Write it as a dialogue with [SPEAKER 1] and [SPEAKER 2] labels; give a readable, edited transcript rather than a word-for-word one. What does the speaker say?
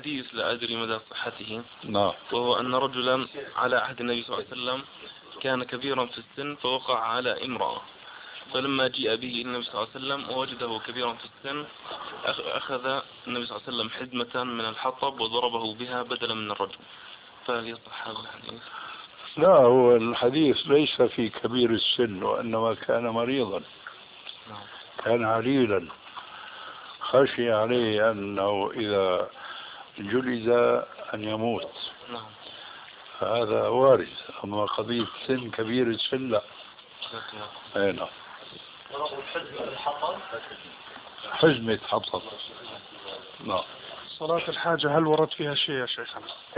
[SPEAKER 1] حديث لا أدري مدى صحته،
[SPEAKER 2] نعم.
[SPEAKER 1] وهو أن رجلا على عهد النبي صلى الله عليه وسلم كان كبيرا في السن فوقع على امرأة، فلما جاء به النبي صلى الله عليه وسلم ووجده كبيرا في السن أخذ النبي صلى الله عليه وسلم حزمة من الحطب وضربه بها بدلا من الرجل، فهل يصح هذا الحديث؟
[SPEAKER 2] لا، هو الحديث ليس في كبير السن، وإنما كان مريضا، كان عليلا، خشي عليه أنه إذا جلد أن يموت، فهذا وارد. أما قضية سن كبير السن لا. نعم. حزمة حطب. نعم.
[SPEAKER 3] صلاة الحاجة هل ورد فيها شيء يا شيخنا؟